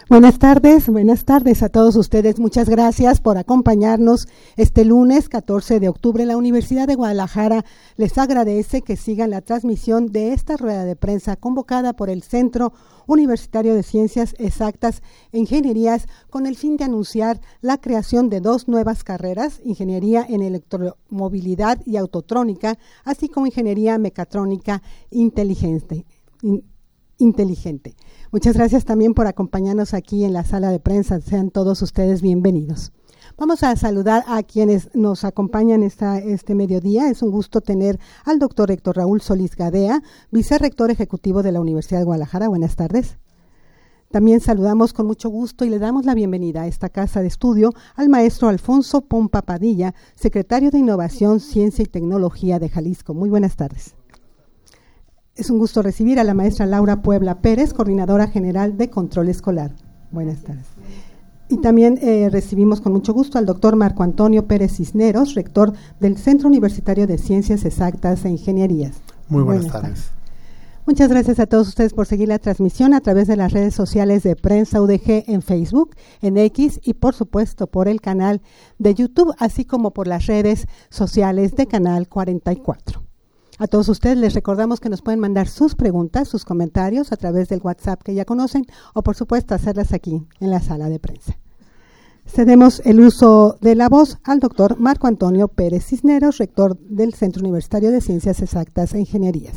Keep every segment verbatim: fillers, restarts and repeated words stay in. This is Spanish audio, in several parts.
Buenas tardes, buenas tardes a todos ustedes. Muchas gracias por acompañarnos este lunes catorce de octubre. La Universidad de Guadalajara les agradece que sigan la transmisión de esta rueda de prensa convocada por el Centro Universitario de Ciencias Exactas e Ingenierías con el fin de anunciar la creación de dos nuevas carreras, Ingeniería en Electromovilidad y Autotrónica, así como Ingeniería Mecatrónica Inteligente. In, inteligente. Muchas gracias también por acompañarnos aquí en la sala de prensa. Sean todos ustedes bienvenidos. Vamos a saludar a quienes nos acompañan esta, este mediodía. Es un gusto tener al doctor Héctor Raúl Solís Gadea, vicerrector ejecutivo de la Universidad de Guadalajara. Buenas tardes. También saludamos con mucho gusto y le damos la bienvenida a esta casa de estudio al maestro Alfonso Pompa Padilla, secretario de Innovación, Ciencia y Tecnología de Jalisco. Muy buenas tardes. Es un gusto recibir a la maestra Laura Puebla Pérez, coordinadora general de Control Escolar. Buenas tardes. Y también eh, recibimos con mucho gusto al doctor Marco Antonio Pérez Cisneros, rector del Centro Universitario de Ciencias Exactas e Ingenierías. Muy buenas, buenas tardes. tardes. Muchas gracias a todos ustedes por seguir la transmisión a través de las redes sociales de Prensa U D G en Facebook, en X y por supuesto por el canal de YouTube, así como por las redes sociales de Canal cuarenta y cuatro. A todos ustedes les recordamos que nos pueden mandar sus preguntas, sus comentarios a través del WhatsApp que ya conocen o por supuesto hacerlas aquí en la sala de prensa. Cedemos el uso de la voz al doctor Marco Antonio Pérez Cisneros, rector del Centro Universitario de Ciencias Exactas e Ingenierías.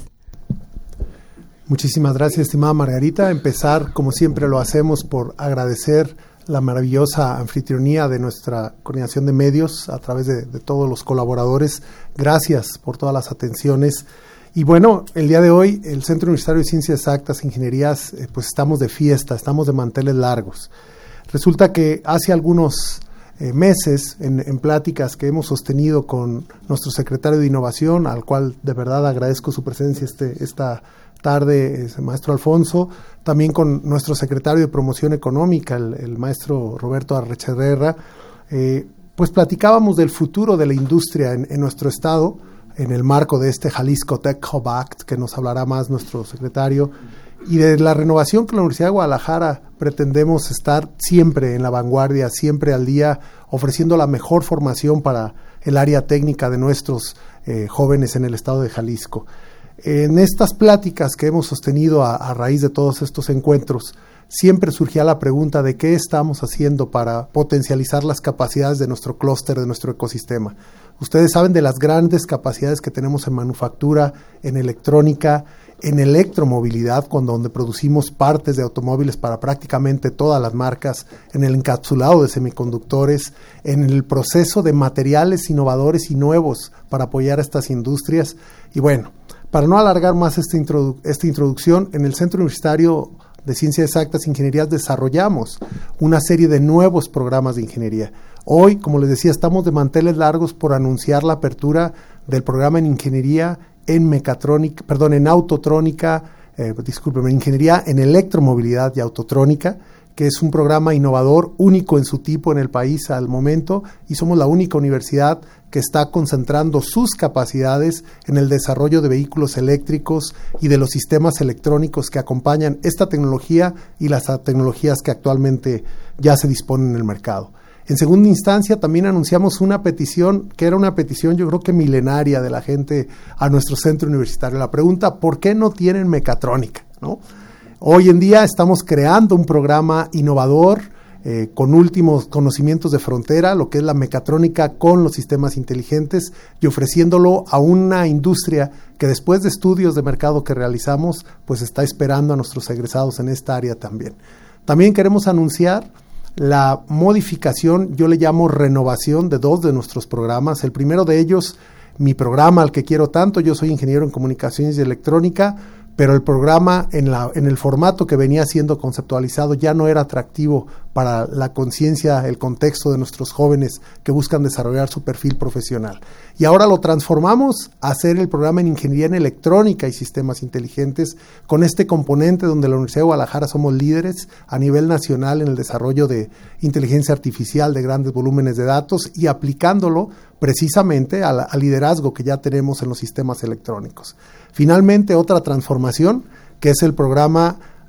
Muchísimas gracias, estimada Margarita. Empezar, como siempre lo hacemos, por agradecer la maravillosa anfitrionía de nuestra coordinación de medios a través de, de todos los colaboradores. Gracias por todas las atenciones. Y bueno, el día de hoy el Centro Universitario de Ciencias Exactas e Ingenierías, eh, pues estamos de fiesta, estamos de manteles largos. Resulta que hace algunos eh, meses, en, en pláticas que hemos sostenido con nuestro secretario de Innovación, al cual de verdad agradezco su presencia este, esta tarde, el maestro Alfonso, también con nuestro secretario de Promoción Económica, el, el maestro Roberto Arrecherrera, eh, pues platicábamos del futuro de la industria en, en nuestro estado, en el marco de este Jalisco Tech Hub Act, que nos hablará más nuestro secretario, y de la renovación que la Universidad de Guadalajara pretendemos estar siempre en la vanguardia, siempre al día, ofreciendo la mejor formación para el área técnica de nuestros eh, jóvenes en el estado de Jalisco. En estas pláticas que hemos sostenido a, a raíz de todos estos encuentros, siempre surgía la pregunta de qué estamos haciendo para potencializar las capacidades de nuestro clúster, de nuestro ecosistema. Ustedes saben de las grandes capacidades que tenemos en manufactura, en electrónica, en electromovilidad, cuando donde producimos partes de automóviles para prácticamente todas las marcas, en el encapsulado de semiconductores, en el proceso de materiales innovadores y nuevos para apoyar a estas industrias. Y bueno, para no alargar más esta, introdu- esta introducción, en el Centro Universitario de Ciencias Exactas e Ingenierías desarrollamos una serie de nuevos programas de ingeniería. Hoy, como les decía, estamos de manteles largos por anunciar la apertura del programa en ingeniería en mecatrónica, perdón, en autotrónica, eh, discúlpeme, ingeniería en electromovilidad y autotrónica, que es un programa innovador, único en su tipo en el país al momento, y somos la única universidad que está concentrando sus capacidades en el desarrollo de vehículos eléctricos y de los sistemas electrónicos que acompañan esta tecnología y las tecnologías que actualmente ya se disponen en el mercado. En segunda instancia, también anunciamos una petición, que era una petición yo creo que milenaria de la gente a nuestro centro universitario. La pregunta, ¿por qué no tienen mecatrónica? ¿No? Hoy en día estamos creando un programa innovador eh, con últimos conocimientos de frontera, lo que es la mecatrónica con los sistemas inteligentes, y ofreciéndolo a una industria que después de estudios de mercado que realizamos, pues está esperando a nuestros egresados en esta área también. También queremos anunciar la modificación, yo le llamo renovación de dos de nuestros programas. El primero de ellos, mi programa al que quiero tanto, yo soy ingeniero en comunicaciones y electrónica, pero el programa en, la, en el formato que venía siendo conceptualizado ya no era atractivo para la conciencia, el contexto de nuestros jóvenes que buscan desarrollar su perfil profesional. Y ahora lo transformamos a hacer el programa en Ingeniería en Electrónica y Sistemas Inteligentes, con este componente donde la Universidad de Guadalajara somos líderes a nivel nacional en el desarrollo de inteligencia artificial de grandes volúmenes de datos y aplicándolo precisamente al, al liderazgo que ya tenemos en los sistemas electrónicos. Finalmente, otra transformación, que es el programa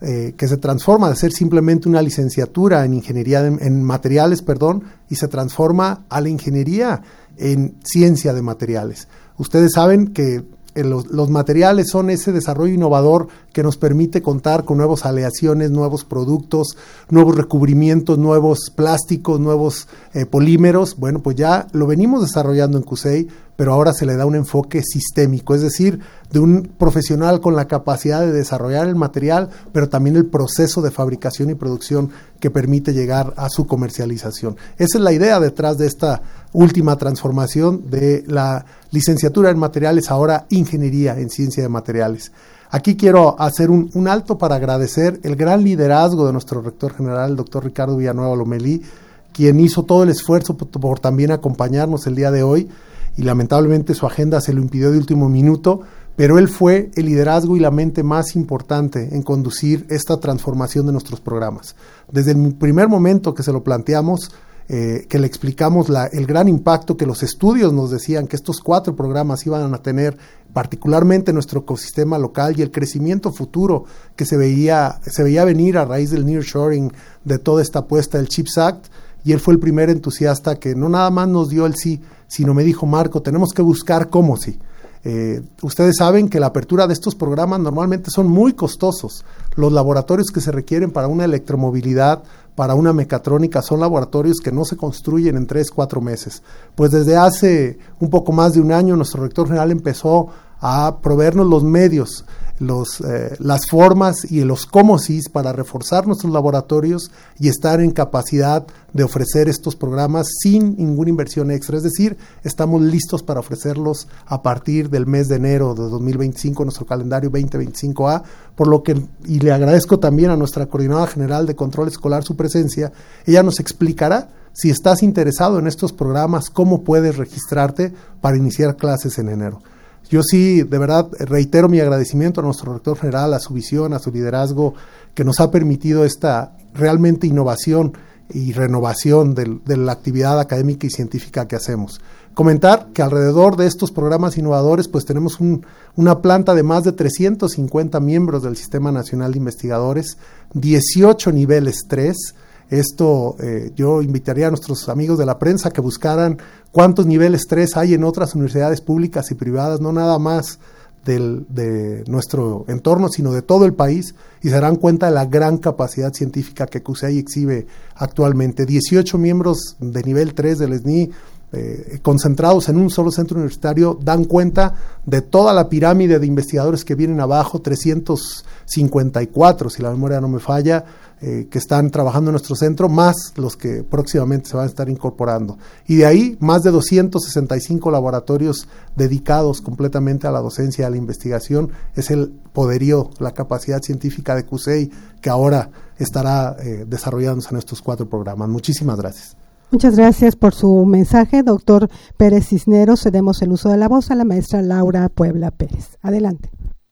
eh, que se transforma de ser simplemente una licenciatura en ingeniería de, en materiales, perdón, y se transforma a la ingeniería en ciencia de materiales. Ustedes saben que Los, los materiales son ese desarrollo innovador que nos permite contar con nuevas aleaciones, nuevos productos, nuevos recubrimientos, nuevos plásticos, nuevos eh, polímeros. Bueno, pues ya lo venimos desarrollando en CUSEI, pero ahora se le da un enfoque sistémico, es decir, de un profesional con la capacidad de desarrollar el material, pero también el proceso de fabricación y producción que permite llegar a su comercialización. Esa es la idea detrás de esta última transformación de la licenciatura en materiales, ahora ingeniería en ciencia de materiales. Aquí quiero hacer un, un alto para agradecer el gran liderazgo de nuestro rector general, el doctor Ricardo Villanueva Lomelí, quien hizo todo el esfuerzo por, por también acompañarnos el día de hoy, y lamentablemente su agenda se lo impidió de último minuto, pero él fue el liderazgo y la mente más importante en conducir esta transformación de nuestros programas. Desde el primer momento que se lo planteamos, eh, que le explicamos la, el gran impacto que los estudios nos decían que estos cuatro programas iban a tener, particularmente en nuestro ecosistema local, y el crecimiento futuro que se veía, se veía venir a raíz del nearshoring, de toda esta apuesta del CHIPS Act, y él fue el primer entusiasta que no nada más nos dio el sí, sino me dijo: Marco, tenemos que buscar cómo sí. Eh, ustedes saben que la apertura de estos programas normalmente son muy costosos. Los laboratorios que se requieren para una electromovilidad, para una mecatrónica, son laboratorios que no se construyen en tres, cuatro meses. Pues desde hace un poco más de un año nuestro rector general empezó a proveernos los medios, los, eh, las formas y los cómo sí para reforzar nuestros laboratorios y estar en capacidad de ofrecer estos programas sin ninguna inversión extra. Es decir, estamos listos para ofrecerlos a partir del mes de enero de dos mil veinticinco, nuestro calendario veinte veinticinco A, por lo que, y le agradezco también a nuestra coordinadora general de control escolar su presencia. Ella nos explicará, si estás interesado en estos programas, cómo puedes registrarte para iniciar clases en enero. Yo sí, de verdad, reitero mi agradecimiento a nuestro rector general, a su visión, a su liderazgo, que nos ha permitido esta realmente innovación y renovación de, de la actividad académica y científica que hacemos. Comentar que alrededor de estos programas innovadores, pues tenemos un, una planta de más de trescientos cincuenta miembros del Sistema Nacional de Investigadores, dieciocho niveles tres. Esto eh, yo invitaría a nuestros amigos de la prensa que buscaran cuántos niveles tres hay en otras universidades públicas y privadas, no nada más del, de nuestro entorno, sino de todo el país, y se darán cuenta de la gran capacidad científica que CUSEI exhibe actualmente. dieciocho miembros de nivel tres del S N I, eh, concentrados en un solo centro universitario, dan cuenta de toda la pirámide de investigadores que vienen abajo, trescientos cincuenta y cuatro, si la memoria no me falla, Eh, que están trabajando en nuestro centro, más los que próximamente se van a estar incorporando. Y de ahí, más de doscientos sesenta y cinco laboratorios dedicados completamente a la docencia y a la investigación. Es el poderío, la capacidad científica de CUSEI que ahora estará eh, desarrollándose en estos cuatro programas. Muchísimas gracias. Muchas gracias por su mensaje, doctor Pérez Cisneros. Cedemos el uso de la voz a la maestra Laura Puebla Pérez. Adelante.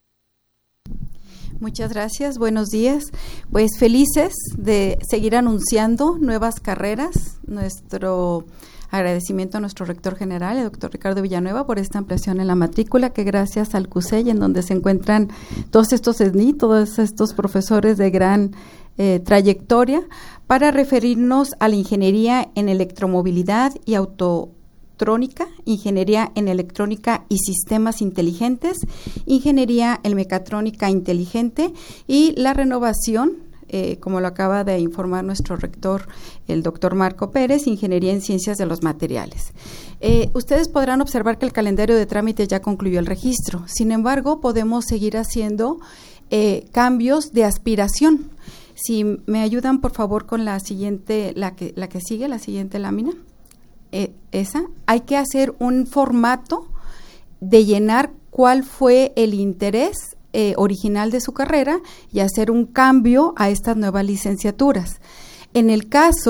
Muchas gracias, buenos días. Pues felices de seguir anunciando nuevas carreras. Nuestro agradecimiento a nuestro rector general, el doctor Ricardo Villanueva, por esta ampliación en la matrícula, que gracias al CUSEI, en donde se encuentran todos estos S N I, todos estos profesores de gran eh, trayectoria, para referirnos a la ingeniería en electromovilidad y auto ingeniería en electrónica y sistemas inteligentes, ingeniería en mecatrónica inteligente y la renovación, eh, como lo acaba de informar nuestro rector, el doctor Marco Pérez, ingeniería en ciencias de los materiales. Eh, ustedes podrán observar que el calendario de trámite ya concluyó el registro. Sin embargo, podemos seguir haciendo eh, cambios de aspiración. Si me ayudan, por favor, con la siguiente, la que, la que sigue, la siguiente lámina. Eh, esa, hay que hacer un formato de llenar cuál fue el interés eh, original de su carrera y hacer un cambio a estas nuevas licenciaturas. En el caso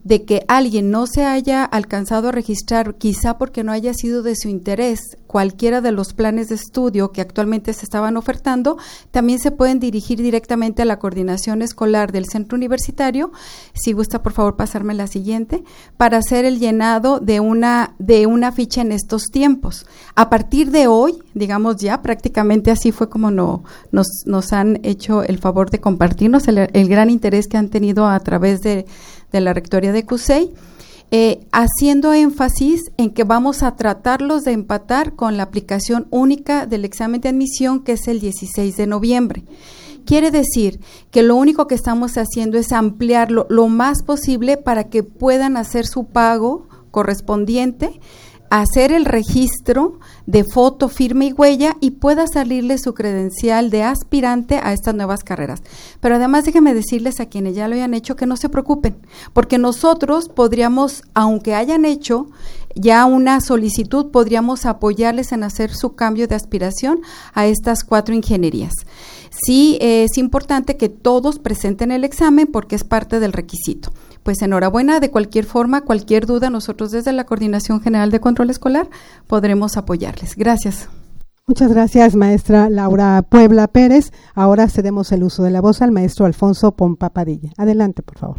de que alguien no se haya alcanzado a registrar, quizá porque no haya sido de su interés cualquiera de los planes de estudio que actualmente se estaban ofertando, también se pueden dirigir directamente a la coordinación escolar del centro universitario, si gusta por favor pasarme la siguiente, para hacer el llenado de una, de una ficha en estos tiempos. A partir de hoy, digamos ya, prácticamente así fue como no, nos, nos han hecho el favor de compartirnos el, el gran interés que han tenido a través de, de la Rectoría de C U S E I, eh, haciendo énfasis en que vamos a tratarlos de empatar con la aplicación única del examen de admisión, que es el dieciséis de noviembre. Quiere decir que lo único que estamos haciendo es ampliarlo lo más posible para que puedan hacer su pago correspondiente, hacer el registro de foto, firma y huella y pueda salirle su credencial de aspirante a estas nuevas carreras. Pero además déjenme decirles a quienes ya lo hayan hecho que no se preocupen, porque nosotros podríamos, aunque hayan hecho ya una solicitud, podríamos apoyarles en hacer su cambio de aspiración a estas cuatro ingenierías. Sí, eh, es importante que todos presenten el examen porque es parte del requisito. Pues enhorabuena, de cualquier forma, cualquier duda, nosotros desde la Coordinación General de Control Escolar podremos apoyarles. Gracias. Muchas gracias, maestra Laura Puebla Pérez. Ahora cedemos el uso de la voz al maestro Alfonso Pompa Padilla. Adelante, por favor.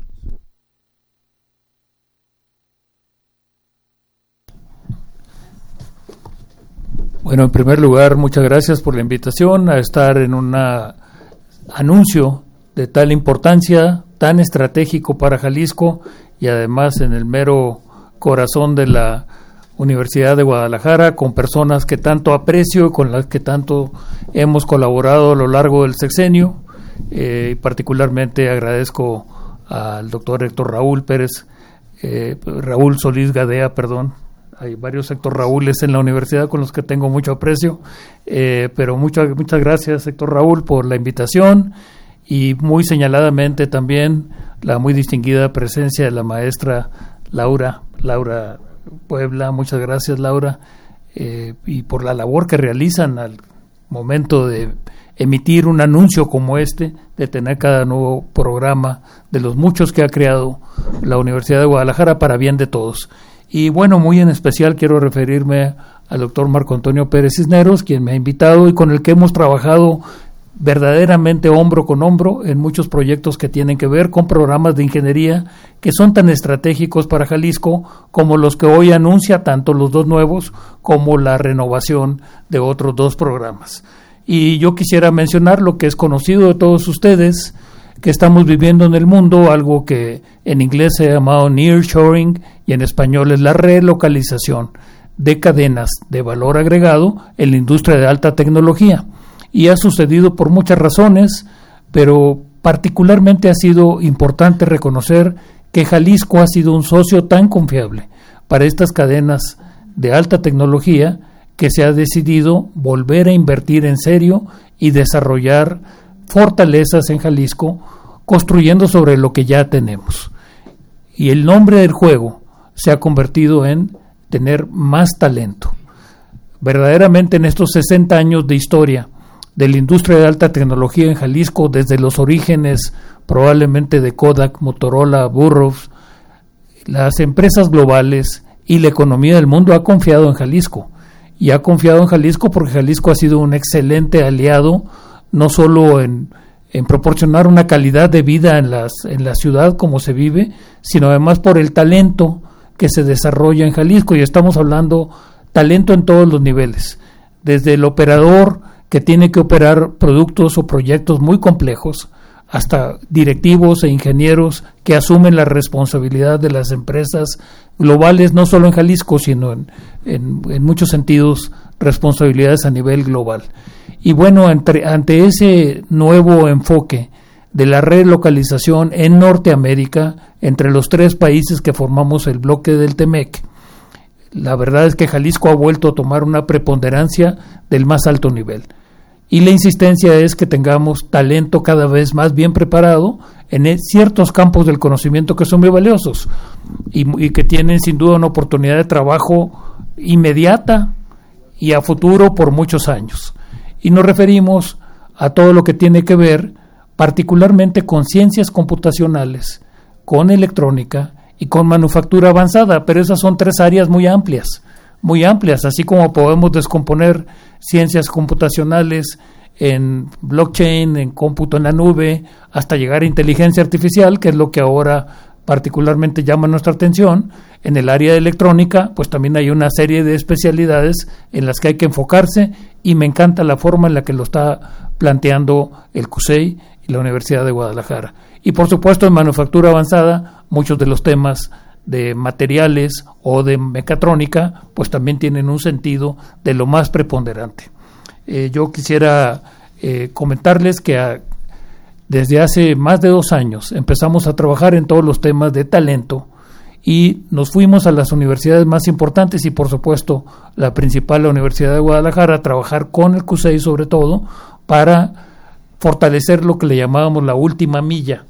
Bueno, en primer lugar, muchas gracias por la invitación a estar en un anuncio de tal importancia, tan estratégico para Jalisco y además en el mero corazón de la Universidad de Guadalajara, con personas que tanto aprecio y con las que tanto hemos colaborado a lo largo del sexenio. Eh, particularmente agradezco al doctor Héctor Raúl Pérez, eh, Raúl Solís Gadea, perdón. Hay varios Héctor Raúles en la universidad con los que tengo mucho aprecio, eh, pero muchas muchas gracias, Héctor Raúl, por la invitación y muy señaladamente también la muy distinguida presencia de la maestra Laura, Laura Puebla. Muchas gracias, Laura, eh, y por la labor que realizan al momento de emitir un anuncio como este, de tener cada nuevo programa de los muchos que ha creado la Universidad de Guadalajara para bien de todos. Y bueno, muy en especial quiero referirme al doctor Marco Antonio Pérez Cisneros, quien me ha invitado y con el que hemos trabajado verdaderamente hombro con hombro en muchos proyectos que tienen que ver con programas de ingeniería que son tan estratégicos para Jalisco como los que hoy anuncia, tanto los dos nuevos como la renovación de otros dos programas. Y yo quisiera mencionar lo que es conocido de todos ustedes, que estamos viviendo en el mundo, algo que en inglés se ha llamado nearshoring y en español es la relocalización de cadenas de valor agregado en la industria de alta tecnología. Y ha sucedido por muchas razones, pero particularmente ha sido importante reconocer que Jalisco ha sido un socio tan confiable para estas cadenas de alta tecnología que se ha decidido volver a invertir en serio y desarrollar fortalezas en Jalisco, construyendo sobre lo que ya tenemos. Y el nombre del juego se ha convertido en tener más talento. Verdaderamente en estos sesenta años de historia de la industria de alta tecnología en Jalisco, desde los orígenes probablemente de Kodak, Motorola, Burroughs, las empresas globales y la economía del mundo ha confiado en Jalisco. Y ha confiado en Jalisco porque Jalisco ha sido un excelente aliado, no solo en, en proporcionar una calidad de vida en, las, en la ciudad como se vive, sino además por el talento que se desarrolla en Jalisco. Y estamos hablando talento en todos los niveles, desde el operador que tiene que operar productos o proyectos muy complejos, hasta directivos e ingenieros que asumen la responsabilidad de las empresas globales, no solo en Jalisco, sino en, en, en muchos sentidos responsabilidades a nivel global. Y bueno, entre, ante ese nuevo enfoque de la relocalización en Norteamérica, entre los tres países que formamos el bloque del TEMEC, la verdad es que Jalisco ha vuelto a tomar una preponderancia del más alto nivel. Y la insistencia es que tengamos talento cada vez más bien preparado en ciertos campos del conocimiento que son muy valiosos y, y que tienen sin duda una oportunidad de trabajo inmediata y a futuro por muchos años. Y nos referimos a todo lo que tiene que ver particularmente con ciencias computacionales, con electrónica y con manufactura avanzada, pero esas son tres áreas muy amplias, muy amplias, así como podemos descomponer ciencias computacionales en blockchain, en cómputo en la nube, hasta llegar a inteligencia artificial, que es lo que ahora particularmente llama nuestra atención. En el área de electrónica, pues también hay una serie de especialidades en las que hay que enfocarse, y me encanta la forma en la que lo está planteando el C U S E I y la Universidad de Guadalajara. Y por supuesto en manufactura avanzada, muchos de los temas de materiales o de mecatrónica, pues también tienen un sentido de lo más preponderante. Eh, yo quisiera eh, comentarles que a, desde hace más de dos años empezamos a trabajar en todos los temas de talento, y nos fuimos a las universidades más importantes y por supuesto la principal, la Universidad de Guadalajara, a trabajar con el C U S E I sobre todo para fortalecer lo que le llamábamos la última milla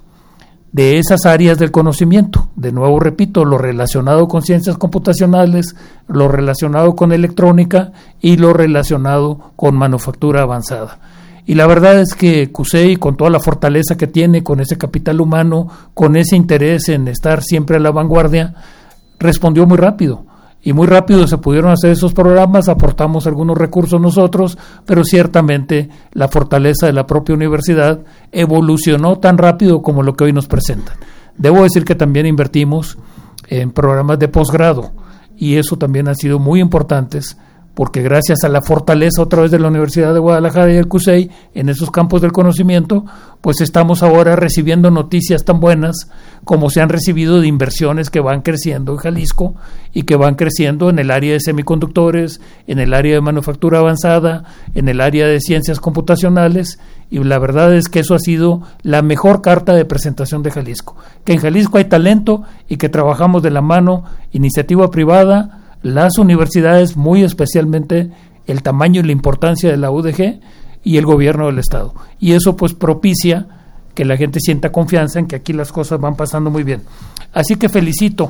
de esas áreas del conocimiento. De nuevo repito, lo relacionado con ciencias computacionales, lo relacionado con electrónica y lo relacionado con manufactura avanzada. Y la verdad es que C U S E I, con toda la fortaleza que tiene, con ese capital humano, con ese interés en estar siempre a la vanguardia, respondió muy rápido. Y muy rápido se pudieron hacer esos programas, aportamos algunos recursos nosotros, pero ciertamente la fortaleza de la propia universidad evolucionó tan rápido como lo que hoy nos presentan. Debo decir que también invertimos en programas de posgrado, y eso también han sido muy importantes, porque gracias a la fortaleza otra vez de la Universidad de Guadalajara y el C U S E I en esos campos del conocimiento, pues estamos ahora recibiendo noticias tan buenas como se han recibido de inversiones que van creciendo en Jalisco y que van creciendo en el área de semiconductores, en el área de manufactura avanzada, en el área de ciencias computacionales, y la verdad es que eso ha sido la mejor carta de presentación de Jalisco, que en Jalisco hay talento y que trabajamos de la mano, iniciativa privada, las universidades, muy especialmente el tamaño y la importancia de la U D G, y el gobierno del estado, y eso pues propicia que la gente sienta confianza en que aquí las cosas van pasando muy bien. Así que felicito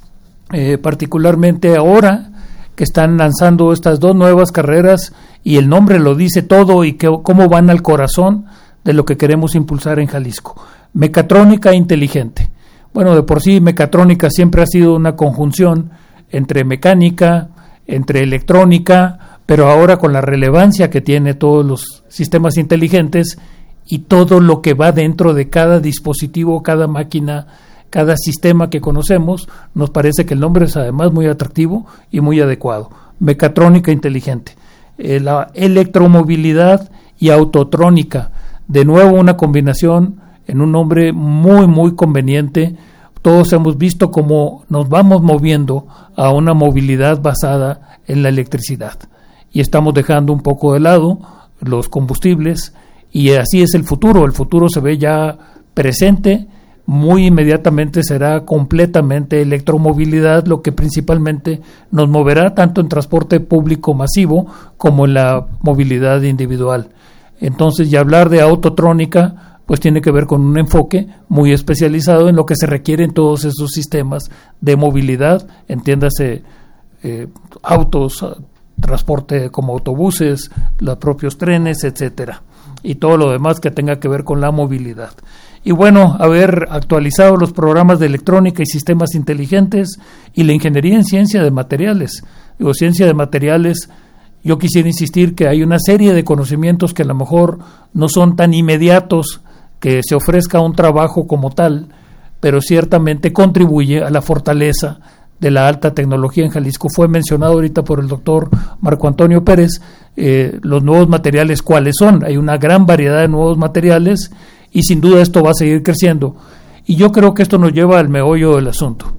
eh, particularmente ahora que están lanzando estas dos nuevas carreras, y el nombre lo dice todo, y que, cómo van al corazón de lo que queremos impulsar en Jalisco. Mecatrónica inteligente. Bueno, de por sí mecatrónica siempre ha sido una conjunción entre mecánica, entre electrónica, pero ahora con la relevancia que tiene todos los sistemas inteligentes y todo lo que va dentro de cada dispositivo, cada máquina, cada sistema que conocemos, nos parece que el nombre es además muy atractivo y muy adecuado. Mecatrónica inteligente. Eh, la electromovilidad y autotrónica, de nuevo una combinación en un nombre muy muy conveniente. Todos hemos visto cómo nos vamos moviendo a una movilidad basada en la electricidad, y estamos dejando un poco de lado los combustibles, y así es el futuro. El futuro se ve ya presente, muy inmediatamente será completamente electromovilidad, lo que principalmente nos moverá tanto en transporte público masivo como en la movilidad individual. Entonces, ya hablar de autotrónica pues tiene que ver con un enfoque muy especializado en lo que se requiere en todos esos sistemas de movilidad, entiéndase eh, autos, transporte como autobuses, los propios trenes, etcétera, y todo lo demás que tenga que ver con la movilidad. Y bueno, haber actualizado los programas de electrónica y sistemas inteligentes y la ingeniería en ciencia de materiales. Digo, ciencia de materiales, yo quisiera insistir que hay una serie de conocimientos que a lo mejor no son tan inmediatos que se ofrezca un trabajo como tal, pero ciertamente contribuye a la fortaleza de la alta tecnología en Jalisco. Fue mencionado ahorita por el doctor Marco Antonio Pérez, eh, los nuevos materiales, ¿cuáles son? Hay una gran variedad de nuevos materiales, y sin duda esto va a seguir creciendo. Y yo creo que esto nos lleva al meollo del asunto.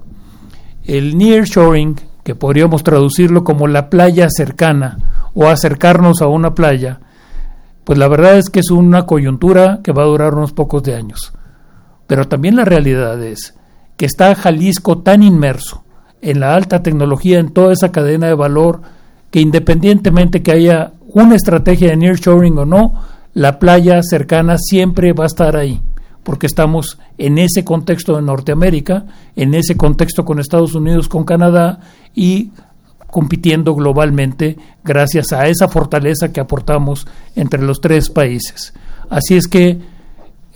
El nearshoring, que podríamos traducirlo como la playa cercana o acercarnos a una playa, pues la verdad es que es una coyuntura que va a durar unos pocos de años. Pero también la realidad es que está Jalisco tan inmerso en la alta tecnología, en toda esa cadena de valor, que independientemente que haya una estrategia de nearshoring o no, la playa cercana siempre va a estar ahí, porque estamos en ese contexto de Norteamérica, en ese contexto con Estados Unidos, con Canadá, y compitiendo globalmente gracias a esa fortaleza que aportamos entre los tres países. Así es que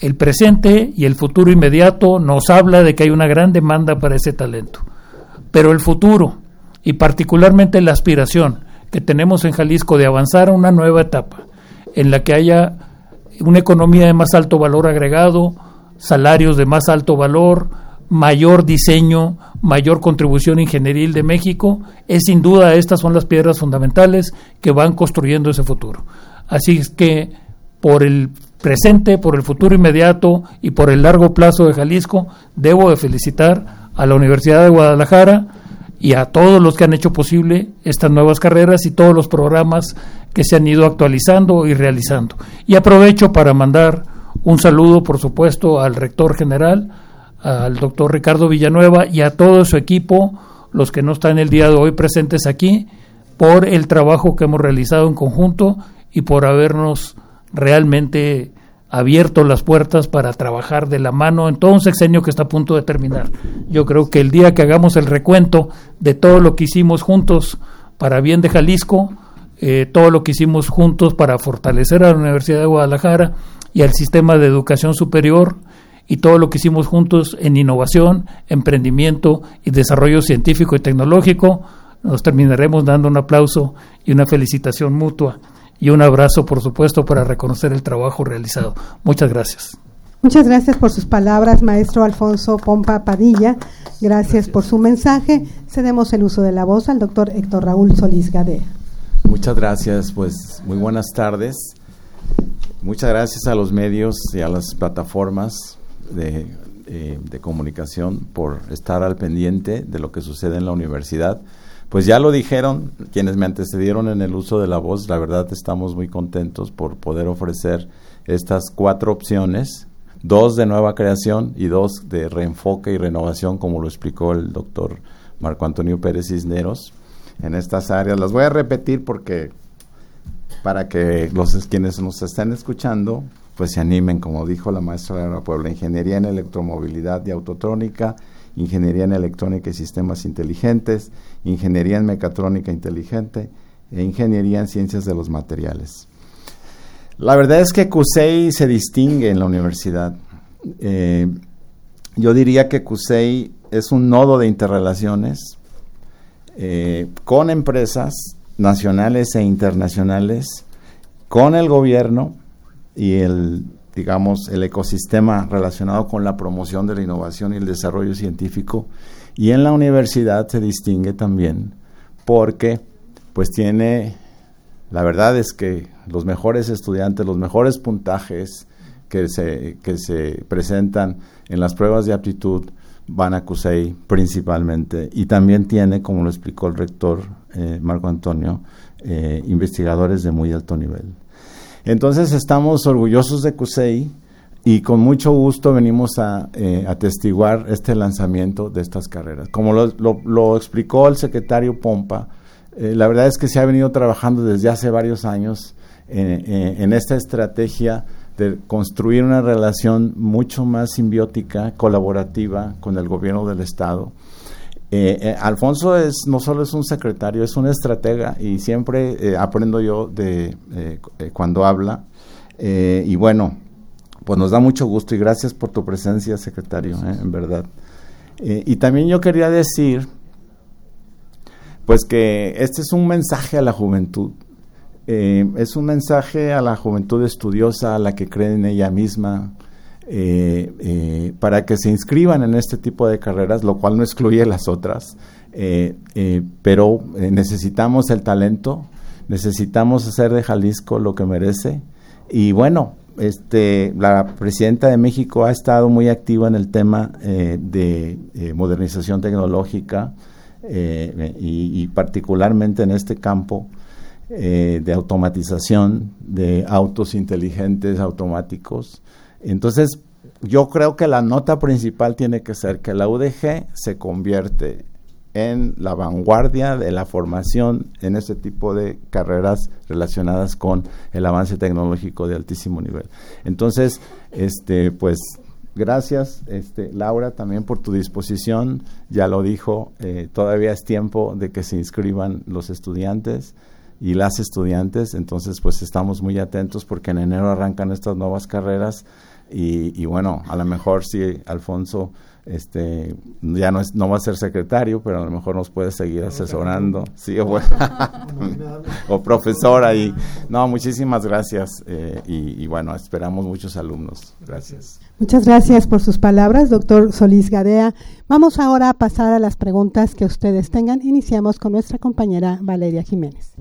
El presente y el futuro inmediato nos habla de que hay una gran demanda para ese talento. Pero el futuro, y particularmente la aspiración que tenemos en Jalisco de avanzar a una nueva etapa, en la que haya una economía de más alto valor agregado, salarios de más alto valor, mayor diseño, mayor contribución ingenieril de México, es sin duda estas son las piedras fundamentales que van construyendo ese futuro. Así es que por el presente, por el futuro inmediato y por el largo plazo de Jalisco, debo de felicitar a la Universidad de Guadalajara y a todos los que han hecho posible estas nuevas carreras y todos los programas que se han ido actualizando y realizando. Y aprovecho para mandar un saludo, por supuesto, al rector general, al doctor Ricardo Villanueva y a todo su equipo, los que no están el día de hoy presentes aquí, por el trabajo que hemos realizado en conjunto y por habernos realmente abierto las puertas para trabajar de la mano en todo un sexenio que está a punto de terminar. Yo creo que el día que hagamos el recuento de todo lo que hicimos juntos para bien de Jalisco, eh, todo lo que hicimos juntos para fortalecer a la Universidad de Guadalajara y al sistema de educación superior, y todo lo que hicimos juntos en innovación, emprendimiento y desarrollo científico y tecnológico, nos terminaremos dando un aplauso y una felicitación mutua y un abrazo, por supuesto, para reconocer el trabajo realizado. Muchas gracias. Muchas gracias por sus palabras, maestro Alfonso Pompa Padilla. Gracias, gracias por su mensaje. Cedemos el uso de la voz al doctor Héctor Raúl Solís Gadea. Muchas gracias, pues muy buenas tardes. Muchas gracias a los medios y a las plataformas de, eh, de comunicación por estar al pendiente de lo que sucede en la universidad. Pues ya lo dijeron quienes me antecedieron en el uso de la voz, la verdad estamos muy contentos por poder ofrecer estas cuatro opciones, dos de nueva creación y dos de reenfoque y renovación, como lo explicó el doctor Marco Antonio Pérez Cisneros, en estas áreas. Las voy a repetir porque para que los quienes nos estén escuchando pues se animen, como dijo la maestra de la Puebla: ingeniería en electromovilidad y autotrónica, ingeniería en electrónica y sistemas inteligentes, ingeniería en mecatrónica inteligente e ingeniería en ciencias de los materiales. La verdad es que CUSEI se distingue en la universidad. Eh, yo diría que CUSEI es un nodo de interrelaciones eh, con empresas nacionales e internacionales, con el gobierno y el, digamos, el ecosistema relacionado con la promoción de la innovación y el desarrollo científico. Y en la universidad se distingue también porque pues tiene, la verdad es que los mejores estudiantes, los mejores puntajes que se, que se presentan en las pruebas de aptitud van a CUSEI principalmente, y también tiene, como lo explicó el rector eh, Marco Antonio, eh, investigadores de muy alto nivel. Entonces estamos orgullosos de CUSEI y con mucho gusto venimos a eh, atestiguar este lanzamiento de estas carreras. Como lo, lo, lo explicó el secretario Pompa, eh, la verdad es que se ha venido trabajando desde hace varios años eh, eh, en esta estrategia de construir una relación mucho más simbiótica, colaborativa con el gobierno del Estado. Eh, eh, Alfonso es no solo es un secretario, es un estratega, y siempre eh, aprendo yo de eh, eh, cuando habla. Eh, y bueno, pues nos da mucho gusto y gracias por tu presencia, secretario, eh, en verdad. Eh, y también yo quería decir, pues que este es un mensaje a la juventud. Eh, es un mensaje a la juventud estudiosa, a la que cree en ella misma, eh, eh, para que se inscriban en este tipo de carreras, lo cual no excluye las otras, eh, eh, pero eh, necesitamos el talento, necesitamos hacer de Jalisco lo que merece. Y bueno, este, la presidenta de México ha estado muy activa en el tema eh, de eh, modernización tecnológica eh, y, y particularmente en este campo Eh, de automatización, de autos inteligentes automáticos. Entonces, yo creo que la nota principal tiene que ser que la U D G se convierte en la vanguardia de la formación en este tipo de carreras relacionadas con el avance tecnológico de altísimo nivel. Entonces, este, pues, gracias, este, Laura, también por tu disposición. Ya lo dijo, eh, todavía es tiempo de que se inscriban los estudiantes y las estudiantes, entonces pues estamos muy atentos porque en enero arrancan estas nuevas carreras y, y bueno, a lo mejor sí, Alfonso, este ya no es no va a ser secretario, pero a lo mejor nos puede seguir asesorando, sí, o, bueno, o profesora. Y no, muchísimas gracias, eh, y, y bueno, esperamos muchos alumnos. Gracias. Muchas gracias por sus palabras, doctor Solís Gadea. Vamos ahora a pasar a las preguntas que ustedes tengan. Iniciamos con nuestra compañera Valeria Jiménez.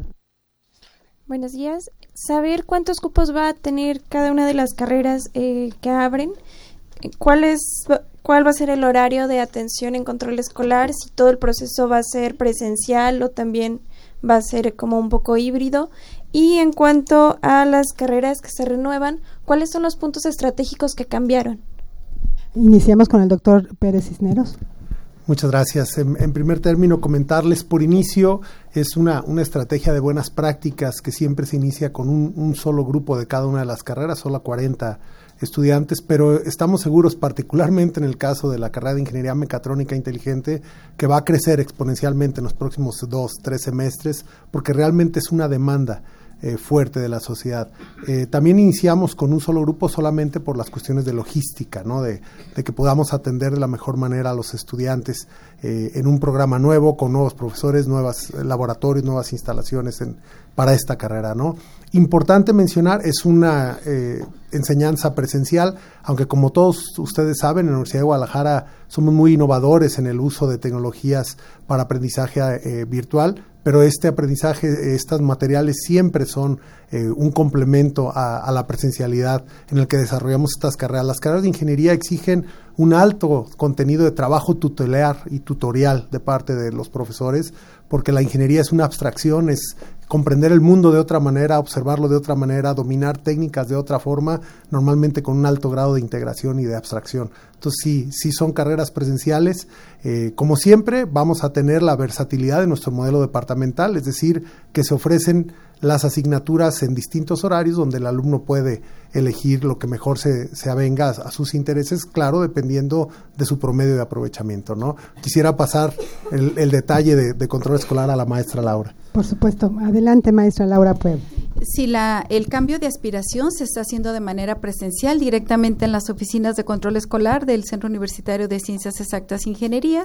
Buenos días. Saber cuántos cupos va a tener cada una de las carreras eh, que abren. ¿Cuál es, cuál va a ser el horario de atención en control escolar? Si todo el proceso va a ser presencial o también va a ser como un poco híbrido. Y en cuanto a las carreras que se renuevan, ¿cuáles son los puntos estratégicos que cambiaron? Iniciamos con el doctor Pérez Cisneros. Muchas gracias. En, en primer término, comentarles por inicio, es una, una estrategia de buenas prácticas que siempre se inicia con un, un solo grupo de cada una de las carreras, solo cuarenta estudiantes, pero estamos seguros, particularmente en el caso de la carrera de Ingeniería Mecatrónica Inteligente, que va a crecer exponencialmente en los próximos dos, tres semestres, porque realmente es una demanda Eh, fuerte de la sociedad. Eh, también iniciamos con un solo grupo solamente por las cuestiones de logística, ¿no? De, de que podamos atender de la mejor manera a los estudiantes eh, en un programa nuevo, con nuevos profesores, nuevos eh, laboratorios, nuevas instalaciones en, para esta carrera, ¿no? Importante mencionar, es una eh, enseñanza presencial, aunque como todos ustedes saben, en la Universidad de Guadalajara somos muy innovadores en el uso de tecnologías para aprendizaje eh, virtual, pero este aprendizaje, estos materiales siempre son eh, un complemento a, a la presencialidad en el que desarrollamos estas carreras. Las carreras de ingeniería exigen un alto contenido de trabajo tutelar y tutorial de parte de los profesores, porque la ingeniería es una abstracción, es comprender el mundo de otra manera, observarlo de otra manera, dominar técnicas de otra forma, normalmente con un alto grado de integración y de abstracción. Entonces sí, sí son carreras presenciales. Eh, como siempre, vamos a tener la versatilidad de nuestro modelo departamental, es decir, que se ofrecen las asignaturas en distintos horarios donde el alumno puede elegir lo que mejor se, se avenga a, a sus intereses, claro, dependiendo de su promedio de aprovechamiento, ¿no? Quisiera pasar el, el detalle de, de control escolar a la maestra Laura. Por supuesto. Adelante, maestra Laura Puebla. Sí, la, el cambio de aspiración se está haciendo de manera presencial directamente en las oficinas de control escolar del Centro Universitario de Ciencias Exactas e Ingenierías,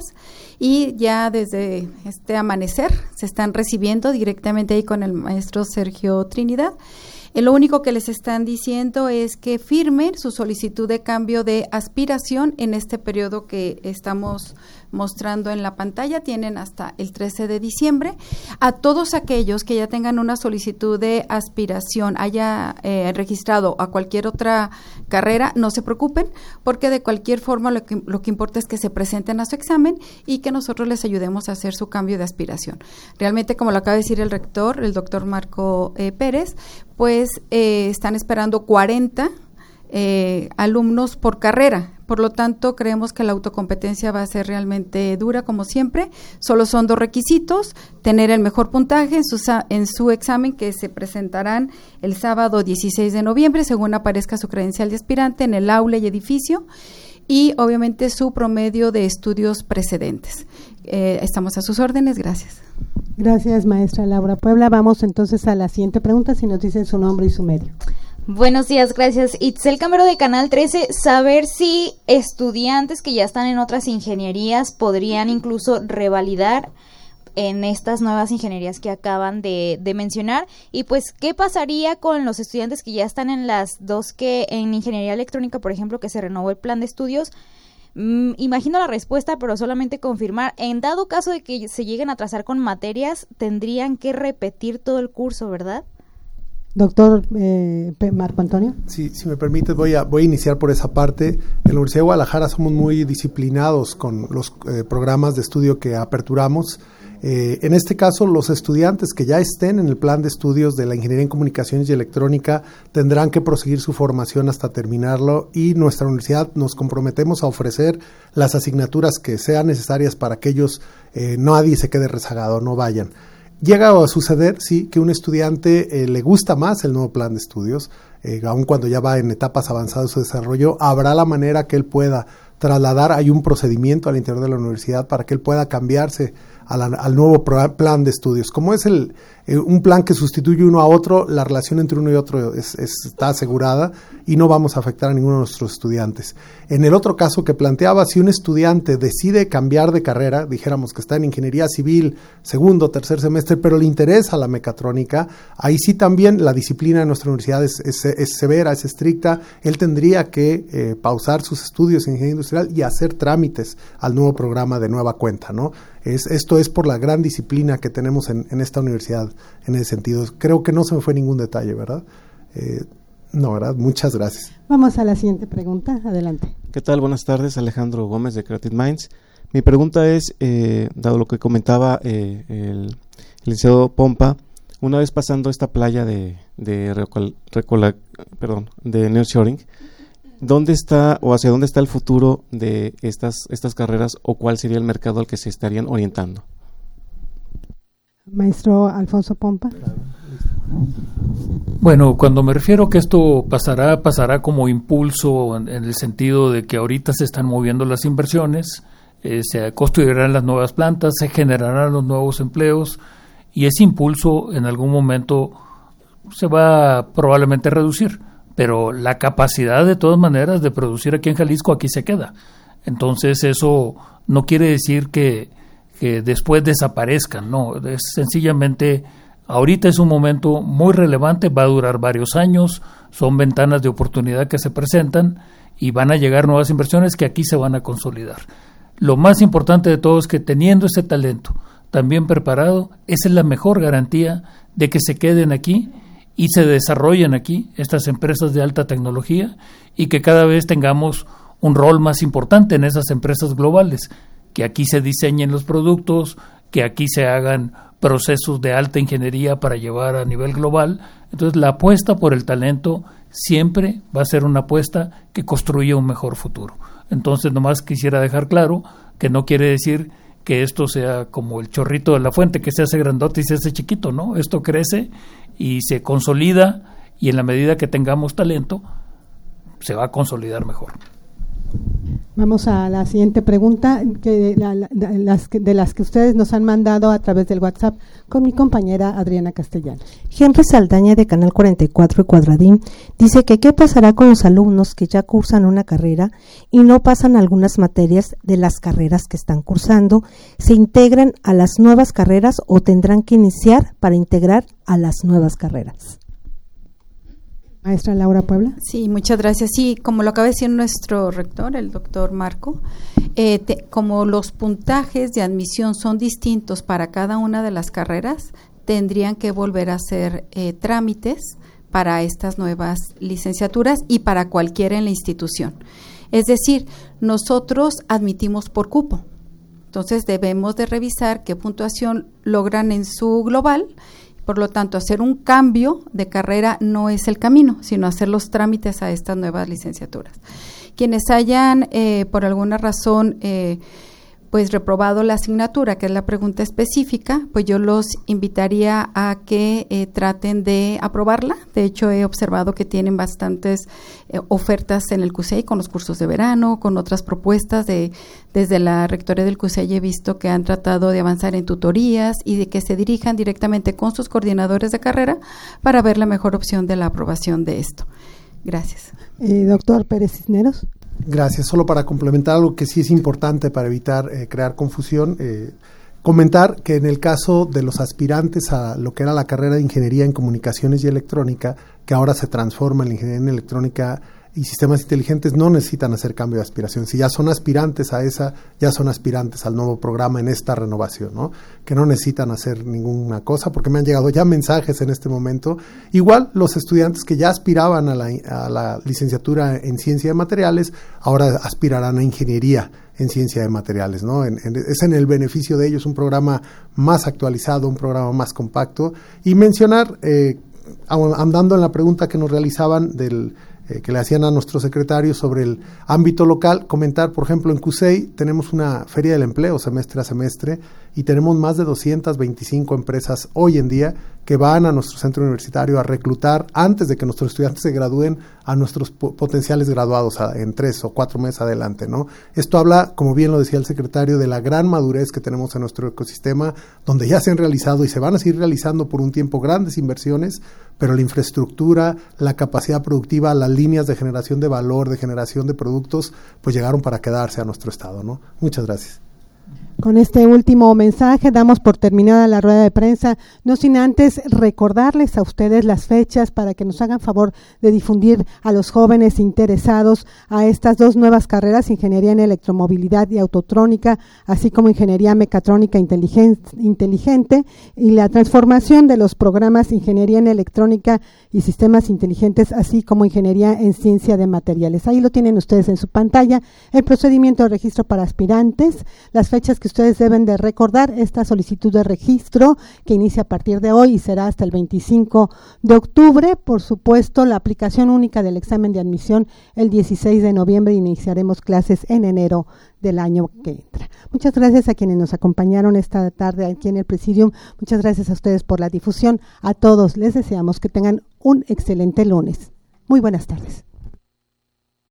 y ya desde este amanecer se están recibiendo directamente ahí con el maestro Sergio Trinidad. Eh, lo único que les están diciendo es que firmen su solicitud de cambio de aspiración en este periodo que estamos mostrando en la pantalla. Tienen hasta el trece de diciembre. A todos aquellos que ya tengan una solicitud de aspiración, haya eh, registrado a cualquier otra carrera, no se preocupen, porque de cualquier forma lo que, lo que importa es que se presenten a su examen y que nosotros les ayudemos a hacer su cambio de aspiración. Realmente, como lo acaba de decir el rector, el doctor Marco eh, Pérez, pues eh, están esperando cuarenta eh, alumnos por carrera. Por lo tanto, creemos que la autocompetencia va a ser realmente dura, como siempre. Solo son dos requisitos: tener el mejor puntaje en su, en su examen, que se presentarán el sábado dieciséis de noviembre, según aparezca su credencial de aspirante en el aula y edificio, y obviamente su promedio de estudios precedentes. Eh, estamos a sus órdenes. Gracias. Gracias, maestra Laura Puebla. Vamos entonces a la siguiente pregunta, si nos dicen su nombre y su medio. Buenos días, gracias. Itzel Camero de Canal trece. Saber si estudiantes que ya están en otras ingenierías podrían incluso revalidar en estas nuevas ingenierías que acaban de, de mencionar, y pues qué pasaría con los estudiantes que ya están en las dos, que en ingeniería electrónica, por ejemplo, que se renovó el plan de estudios. Mm, imagino la respuesta, pero solamente confirmar, en dado caso de que se lleguen a atrasar con materias, tendrían que repetir todo el curso, ¿verdad? Doctor eh, Marco Antonio. Sí, si me permites, voy a, voy a iniciar por esa parte. En la Universidad de Guadalajara somos muy disciplinados con los eh, programas de estudio que aperturamos. Eh, en este caso, los estudiantes que ya estén en el plan de estudios de la Ingeniería en Comunicaciones y Electrónica tendrán que proseguir su formación hasta terminarlo, y nuestra universidad nos comprometemos a ofrecer las asignaturas que sean necesarias para que ellos, eh, nadie se quede rezagado, no vayan. Llega a suceder, sí, que un estudiante eh, le gusta más el nuevo plan de estudios, eh, aun cuando ya va en etapas avanzadas de su desarrollo, habrá la manera que él pueda trasladar, hay un procedimiento al interior de la universidad para que él pueda cambiarse a la, al nuevo pro, plan de estudios. Como es el eh, un plan que sustituye uno a otro, la relación entre uno y otro es, es, está asegurada y no vamos a afectar a ninguno de nuestros estudiantes. En el otro caso que planteaba, si un estudiante decide cambiar de carrera, dijéramos que está en ingeniería civil, segundo, tercer semestre, pero le interesa la mecatrónica, ahí sí también la disciplina de nuestra universidad es, es, es severa, es estricta. Él tendría que eh, pausar sus estudios en ingeniería industrial y hacer trámites al nuevo programa de nueva cuenta, ¿no? Es, esto es por la gran disciplina que tenemos en, en esta universidad en ese sentido. Creo que no se me fue ningún detalle, ¿verdad? Eh, no, ¿verdad? Muchas gracias. Vamos a la siguiente pregunta. Adelante. ¿Qué tal? Buenas tardes. Alejandro Gómez de Creative Minds. Mi pregunta es, eh, dado lo que comentaba eh, el, el licenciado Pompa, una vez pasando esta playa de, de, recol, recola, perdón, de nearshoring, ¿dónde está o hacia dónde está el futuro de estas, estas carreras o cuál sería el mercado al que se estarían orientando? Maestro Alfonso Pompa. Bueno, cuando me refiero que esto pasará, pasará como impulso en, en el sentido de que ahorita se están moviendo las inversiones, eh, se construirán las nuevas plantas, se generarán los nuevos empleos y ese impulso en algún momento se va probablemente a reducir, pero la capacidad de todas maneras de producir aquí en Jalisco aquí se queda. Entonces eso no quiere decir que, que después desaparezcan, no, es sencillamente ahorita es un momento muy relevante, va a durar varios años, son ventanas de oportunidad que se presentan y van a llegar nuevas inversiones que aquí se van a consolidar. Lo más importante de todo es que teniendo ese talento también preparado, esa es la mejor garantía de que se queden aquí y se desarrollen aquí estas empresas de alta tecnología y que cada vez tengamos un rol más importante en esas empresas globales, que aquí se diseñen los productos, que aquí se hagan procesos de alta ingeniería para llevar a nivel global. Entonces la apuesta por el talento siempre va a ser una apuesta que construya un mejor futuro. Entonces nomás quisiera dejar claro que no quiere decir que esto sea como el chorrito de la fuente, que se hace grandote y se hace chiquito, ¿no? Esto crece y se consolida y en la medida que tengamos talento se va a consolidar mejor. Vamos a la siguiente pregunta que la, la, de, las que, de las que ustedes nos han mandado a través del WhatsApp con mi compañera Adriana Castellanos. Henry Saldaña de Canal cuarenta y cuatro y Cuadradín dice que qué pasará con los alumnos que ya cursan una carrera y no pasan algunas materias de las carreras que están cursando, ¿se integran a las nuevas carreras o tendrán que iniciar para integrar a las nuevas carreras? Maestra Laura Puebla. Sí, muchas gracias. Sí, como lo acaba de decir nuestro rector, el doctor Marco, eh, te, como los puntajes de admisión son distintos para cada una de las carreras, tendrían que volver a hacer eh, trámites para estas nuevas licenciaturas y para cualquiera en la institución. Es decir, nosotros admitimos por cupo. Entonces debemos de revisar qué puntuación logran en su global. Por lo tanto, hacer un cambio de carrera no es el camino, sino hacer los trámites a estas nuevas licenciaturas. Quienes hayan, eh, por alguna razón, eh, pues reprobado la asignatura, que es la pregunta específica, pues yo los invitaría a que eh, traten de aprobarla. De hecho, he observado que tienen bastantes eh, ofertas en el C U S E I con los cursos de verano, con otras propuestas. de Desde la rectoría del C U S E I he visto que han tratado de avanzar en tutorías y de que se dirijan directamente con sus coordinadores de carrera para ver la mejor opción de la aprobación de esto. Gracias. Eh, doctor Pérez Cisneros. Gracias. Solo para complementar algo que sí es importante para evitar eh, crear confusión, eh, comentar que en el caso de los aspirantes a lo que era la carrera de Ingeniería en Comunicaciones y Electrónica, que ahora se transforma en la Ingeniería en Electrónica y Sistemas Inteligentes, no necesitan hacer cambio de aspiración. Si ya son aspirantes a esa, ya son aspirantes al nuevo programa en esta renovación, ¿no? Que no necesitan hacer ninguna cosa, porque me han llegado ya mensajes en este momento. Igual los estudiantes que ya aspiraban a la, a la licenciatura en Ciencia de Materiales, ahora aspirarán a Ingeniería en Ciencia de Materiales, ¿no? En, en, es en el beneficio de ellos un programa más actualizado, un programa más compacto. Y mencionar, eh, andando en la pregunta que nos realizaban del Eh, que le hacían a nuestro secretario sobre el ámbito local, comentar, por ejemplo, en C U S E I tenemos una feria del empleo semestre a semestre y tenemos más de doscientas veinticinco empresas hoy en día que van a nuestro centro universitario a reclutar antes de que nuestros estudiantes se gradúen a nuestros po- potenciales graduados a, en tres o cuatro meses adelante, ¿no? Esto habla, como bien lo decía el secretario, de la gran madurez que tenemos en nuestro ecosistema, donde ya se han realizado y se van a seguir realizando por un tiempo grandes inversiones, pero la infraestructura, la capacidad productiva, las líneas de generación de valor, de generación de productos, pues llegaron para quedarse a nuestro estado, ¿no? Muchas gracias. Con este último mensaje damos por terminada la rueda de prensa, no sin antes recordarles a ustedes las fechas para que nos hagan favor de difundir a los jóvenes interesados a estas dos nuevas carreras, Ingeniería en Electromovilidad y Autotrónica, así como Ingeniería Mecatrónica Inteligente y la transformación de los programas Ingeniería en Electrónica y Sistemas Inteligentes, así como Ingeniería en Ciencia de Materiales. Ahí lo tienen ustedes en su pantalla, el procedimiento de registro para aspirantes, las fechas que ustedes deben de recordar, esta solicitud de registro que inicia a partir de hoy y será hasta el veinticinco de octubre, por supuesto la aplicación única del examen de admisión el dieciséis de noviembre, iniciaremos clases en enero del año que entra. Muchas gracias a quienes nos acompañaron esta tarde aquí en el Presidium, muchas gracias a ustedes por la difusión, a todos les deseamos que tengan un excelente lunes. Muy buenas tardes.